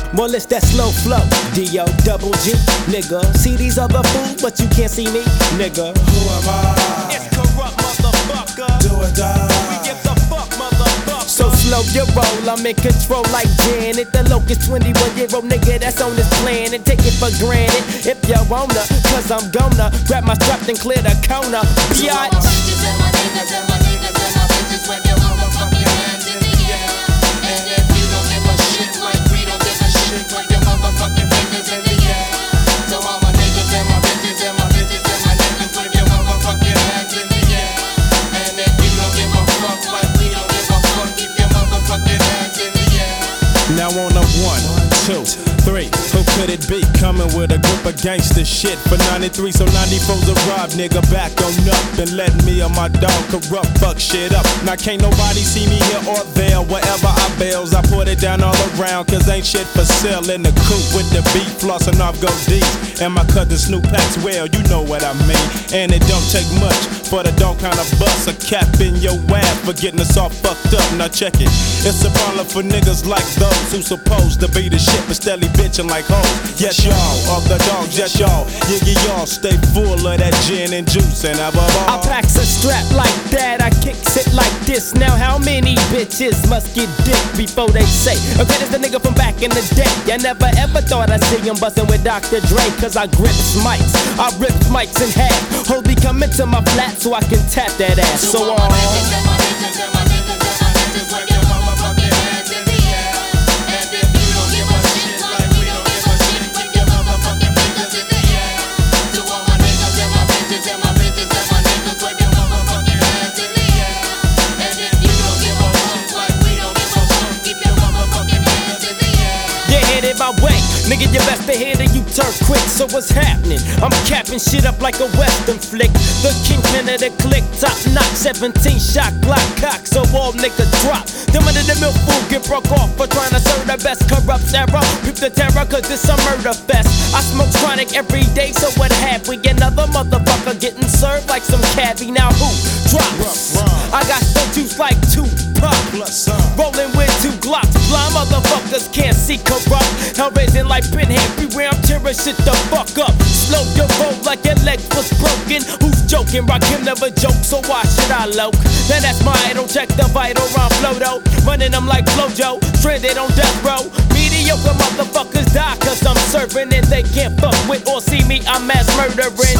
More or less that slow flow, D-O double G, nigga. See these other fools, but you can't see me, nigga. Who am I? It's corrupt, motherfucker. Do or die. We give the fuck, motherfucker. So slow your roll, I'm in control like Janet. The locust 21-year-old nigga that's on this planet. Take it for granted if you wanna, cause I'm gonna grab my strap and clear the corner. To all my bitches and my niggas and my niggas and my bitches, wave your motherfucking hands in the air. And if you don't give a shit like we don't give a shit, wave your motherfucking fingers in the air. To all my niggas and my bitches and my bitches and my niggas, wave your motherfucking hands in the air. And if you don't give a fuck like we don't give a fuck, keep your motherfucking hands in the air. Now on a 1, 2, 3, who could it be? Coming with a group of gangster shit for 93, so 94's a rob, nigga, back on up and let me or my dog corrupt fuck shit up. Now can't nobody see me here or there, wherever I bails, I put it down all around, cause ain't shit for sale in the coop with the beat, flossing off gold D's, and my cousin Snoop Packs, well, you know what I mean, and it don't take much for the dog kind of bust a cap in your ass for getting us all fucked up. Now check it, it's a problem for niggas like those who supposed to be the shit but steadily bitching like hoes. Yes y'all, of the dogs, yes y'all, y'all stay full of that gin and juice and above all, I packs a strap like that, I kicks it like this. Now how many bitches must get dick before they say, okay, this the nigga from back in the day. I never ever thought I'd see him bustin' with Dr. Dre, cause I grips mics, I rip mics in half. Holy come into my flat so I can tap that ass. So all my niggas and my bitches and my bitches and my niggas, wave your motherfucking hands in the air. And if you don't give a shit like we don't give a shit, wave your motherfucking fingers in the air. To all my niggas and my bitches and my bitches and my niggas, wave your motherfucking hands in the air. And if you don't give a fuck like we don't give a fuck, keep your motherfucking fingers in the air. you're headed my way, nigga, you best to hear that you turn quick. So what's happening? I'm capping shit up like a western flick. The kingpin of the click, top notch, 17 shot Glock cock, so all niggas drop. Them under the milk food get broke off for trying to serve the best corrupt era. Peep the terror, cause it's a murder fest. I smoke chronic every day, so what have we? Another motherfucker getting served like some cabbie. Now who drops? I got some juice like Tupac, rolling with 2 Glocks. Blind motherfuckers can't see corrupt. Hell raising like pinhead, beware I'm tearing shit the fuck up. Slow your roll like your legs was broken. Who's joking? Rakim never joke, so why should I loke? Now that's my idol, check the vital round flow though. Running them like Flojo, stranded on death row. Mediocre motherfuckers die cause I'm serving and they can't fuck with or see me, I'm mass murdering.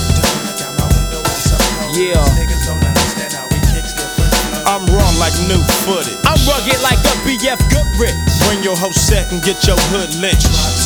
Yeah. I'm raw like new footage. I'm rugged like a BF Goodrich. Bring your whole set and get your hood lynched.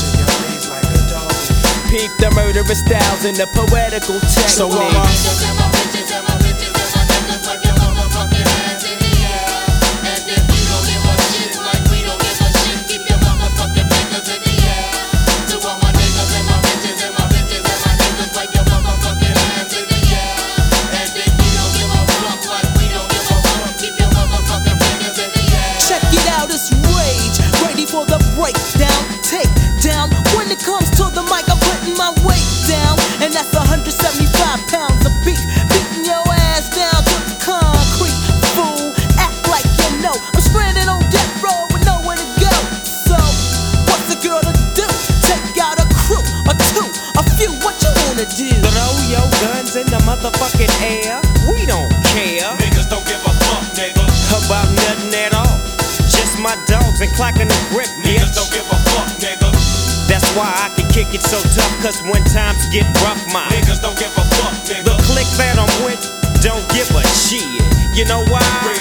Peep the murderous styles and the poetical techniques. So all my niggas and my bitches and my bitches and my niggas, wave your motherfucking hands in the air. And if you don't give a shit like we don't give a shit, keep your motherfucking fingers in the air. To all my niggas and my bitches and my bitches and my niggas, wave your motherfucking hands in the air. And if you don't give a fuck like we don't give a fuck, keep your motherfucking fingers in the air. Check it out, it's Rage, ready for the breakdown. Take down, when it comes to the mic, I'm putting my weight down. And that's 175 pounds of beef, beating your ass down to the concrete. Fool, act like you know I'm stranded on death row with nowhere to go. So, what's a girl to do? Take out a crew, or 2, a few, what you wanna do? Throw your guns in the motherfucking air. We don't care Niggas don't give a fuck, nigga. about nothing at all. Just my dogs and clacking the grip, Niggas bitch. don't give a fuck, nigga. That's why I can kick it so tough, cause when times get rough, my Niggas don't give a fuck, the nigga. clique that I'm with don't give a shit. You know why?